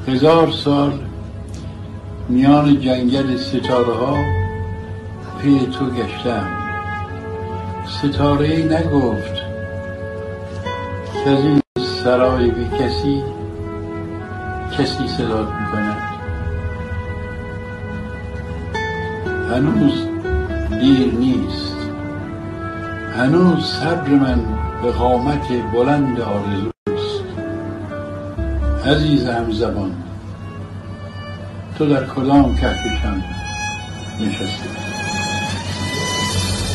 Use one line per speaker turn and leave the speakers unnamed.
1000 سال میان جنگل ستاره ها پی تو گشتم. ستاره ای نگفت که از این سرای بی کسی کسی صدات میکند. هنوز دیر نیست، هنوز صبر من به قامت بلند آرزوست. عزیز همزبان، تو در کدام کهکشان نشستی؟